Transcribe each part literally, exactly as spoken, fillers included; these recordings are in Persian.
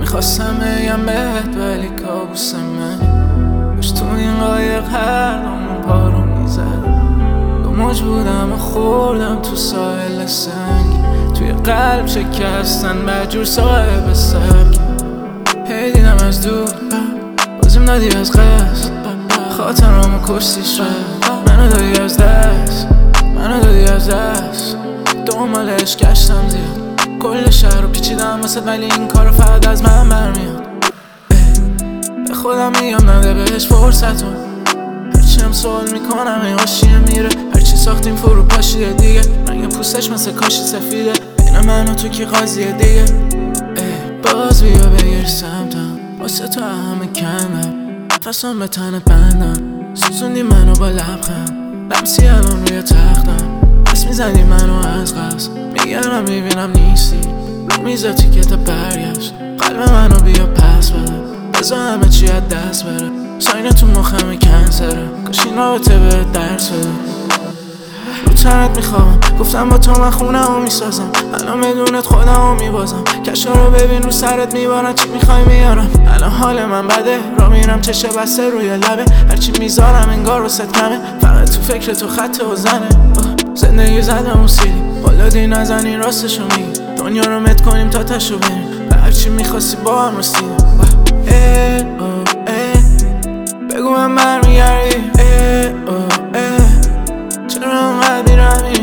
نمیخواستم بگم بهت ولی کابوس منی. باش تو این قایق هر دومون پارو میزد. دو موج بودم و خوردم تو ساحل سنگی. توی قلب شکستن مجور صاحب سبکی. هی دیدم از دور بازیم دادی از قصد. خاطرامو کشتی شد منو دادی از دست. منو دادی از دست. دنبالش گشتم زیاد کل شهر رو پیچیدم واسه ولی این کارو فقط از من برمیاد. به خودم میگم نده بهش فرصتو. هرچی هم سوال میکنم این غاشیه میره. هرچی ساختیم فرو پاشیده دیگه. رنگ پوستش مثل کاشی سفیده. بین من و تو کی قاضیه دیگه. باز بیا بگیر سمتم واسه تو همه کمه. نفسم به تنت بندم سوزوندی منو با لبخند. لمسی الان روی تختم دست میزنی منو از قصد. میگرم میبینم نیستی رو میزه تیکت برگشت. قلب منو بیا پس بده بذار همه چی از دست بره. ساین تو مخم کنسره کاش این رابطه بهت درس بده. رو تنت میخوام گفتم با تو من خونه رو میسازم. الان بدونت خودم رو میبازم. کشا رو ببین رو سرت میبارن چی میخوای میارم. الان حال من بده را میرم چشه بسته روی لبه. هرچی میذارم انگار وسط کمه. فقط تو فکر تو خط و زنه. زندگی زدم و سیلی بالادی نزنی راستشو میگی. دنیا رو مت کنیم تا تشو بریم. به هرچی میخواستی با هم رسیدیم. بگو من برمیگردی. چرا انقدر میرمی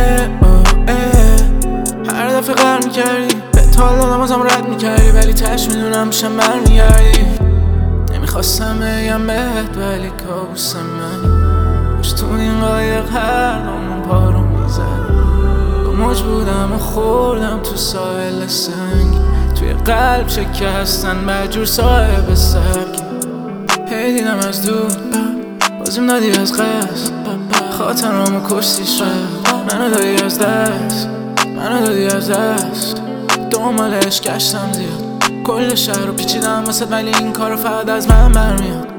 هر دفعه قرار میکردی. به تا دادم ازم رد میکردی ولی تش میدونم میشم برمیگردی. نمیخواستم بگم بهت ولی کابوس منی. باش تو این قایق هر دومون پارو میزد. دو موج بودم و خوردم تو ساحل سنگی. توی قلب شکستن مجور صاحب سبکی. هی دیدم از دور بازیم دادی از قصد. خاطرامو کشتی شد منو دادی از دست. منو دادی از دست. دنبالش گشتم زیاد کل شهر رو پیچیدم واسه ولی این کارو فقط از من برمیاد.